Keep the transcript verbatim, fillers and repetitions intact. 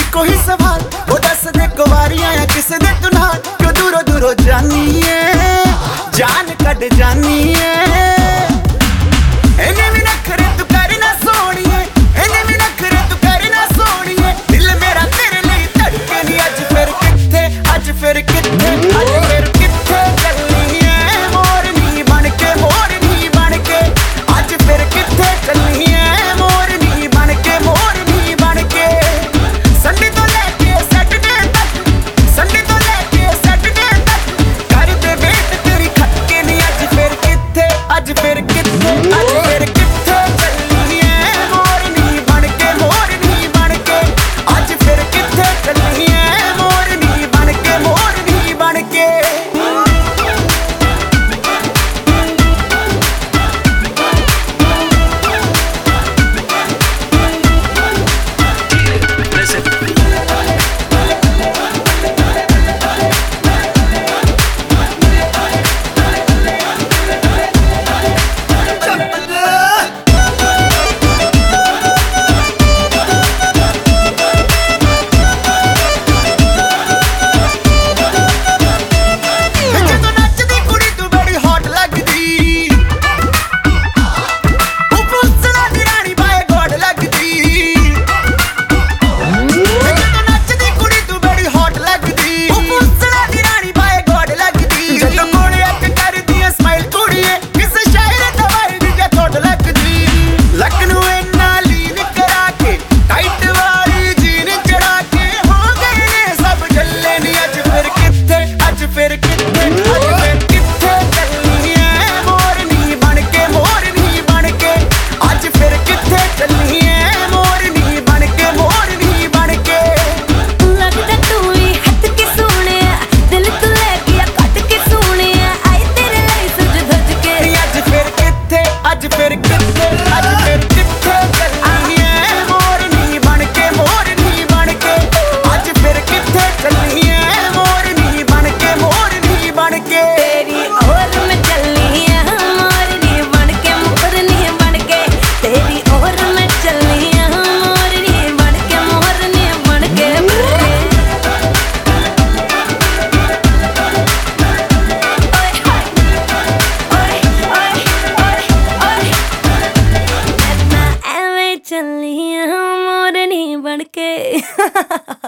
ਇੱਕੋ ਹੀ ਸਵਾਲ ਉਹ ਦੱਸ ਦੇ ਕੁਵਾਰੀਆਂ ਆ ਕਿਸੇ ਦੇ ਤੂੰ ਨਾਲ ਕਿਉਂ ਦੂਰੋਂ ਦੂਰੋਂ ਜਾਨੀ ਏ ਜਾਨ ਕੱਢ ਜਾਨੀ ਏ ਇਹਨੇ ਵੀ ਨਖਰੇ ਤੂੰ ਕਰ ਨਾ ਸੋਹਣੀਏ ਇਹਨੇ ਵੀ ਨਖਰੇ ਤੂੰ ਕਰ ਨਾ ਸੋਹਣੀਏ ਦਿਲ ਮੇਰਾ ਤੇਰੇ ਲਈ ਧੜਕੇ ਨੀ ਅੱਜ ਫਿਰ ਕਿੱਥੇ ਅੱਜ ਫਿਰ ਕਿੱਥੇ ਅੱਜ ਫਿਰ ਕਿੱਥੇ ਚੱਲੀ ਏ ਮੋਰਨੀ ਬਣ ਕੇ ਮੋਰਨੀ ਬਣ ਕੇ ਅੱਜ ਫਿਰ ਕਿੱਥੇ ਚੱਲੀ ਏ ਮੋਰਨੀ ਬਣ ਕੇ ਮੋਰਨੀ ਬਣ ਕੇ ਸੰਡੇ ਤੋਂ ਲੈ ਕੇ ਸੈਟਰਡੇ ਤੱਕ ਸੰਡੇ ਤੋਂ ਲੈ ਕੇ ਸੈਟਰਡੇ ਤੱਕ ਕਰਦੇ ਵੇਟ ਤੇਰੀ ਖੱਕੇ ਨੀ ਅੱਜ ਫਿਰ ਕਿੱਥੇ ਅੱਜ ਫਿਰ ਕਿੱਥੇ ਅੱਜ ਫਿਰ ਕਿੱਥੇ ਚੱਲੀ ਏ ਮੋਰਨੀ ਬਣ ਕੇ ਮੋਰਨੀ ਬਣ ਕੇ ਅੱਜ ਫਿਰ ਕਿੱਥੇ ਚੱਲੀ ਏ ਮੋਰਨੀ ਬਣ ਕੇ ਮੋਰਨੀ ਬਣ ਕੇ ਅੱਜ ਫਿਰ ਕਿੱਥੇ ਅੱਜ ਫਿਰ ਕਿੱਥੇ ਚੱਲੀ ਏ ਮੋਰਨੀ ਬਣ ਕੇ ਮੋਰਨੀ ਬਣ ਕੇ ਅੱਜ ਫਿਰ ਕਿੱਥੇ ਚੱਲੀ ਏ ਮੋਰਨੀ ਬਣ ਕੇ ਮੋਰਨੀ ਬਣ ਕੇ ਤੇਰੀ ਔਰ ਮੈਂ ਚੱਲੀ ਆ ਮੋਰਨੀ ਬਣ ਕੇ ਮੋਰਨੀ ਬਣ ਕੇ ਤੇਰੀ ਔਰ ਮੈਂ ਚੱਲੀ ਆ ਮੋਰਨੀ ਬਣ ਕੇ ਮੋਰਨੀ ਬਣ ਕੇ ਚੱਲੀ ਆ ਮੋਰਨੀ ਬਣ ਕੇ